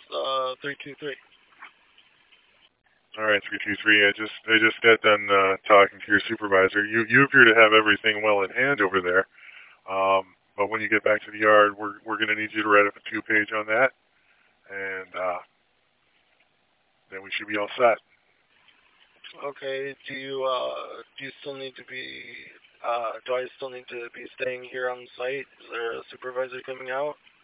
323. All right, 323. I just got done talking to your supervisor. You appear to have everything well in hand over there. But when you get back to the yard, we're going to need you to write up a 2-page on that, and then we should be all set. Okay. Do you still need to be do I still need to be staying here on site? Is there a supervisor coming out?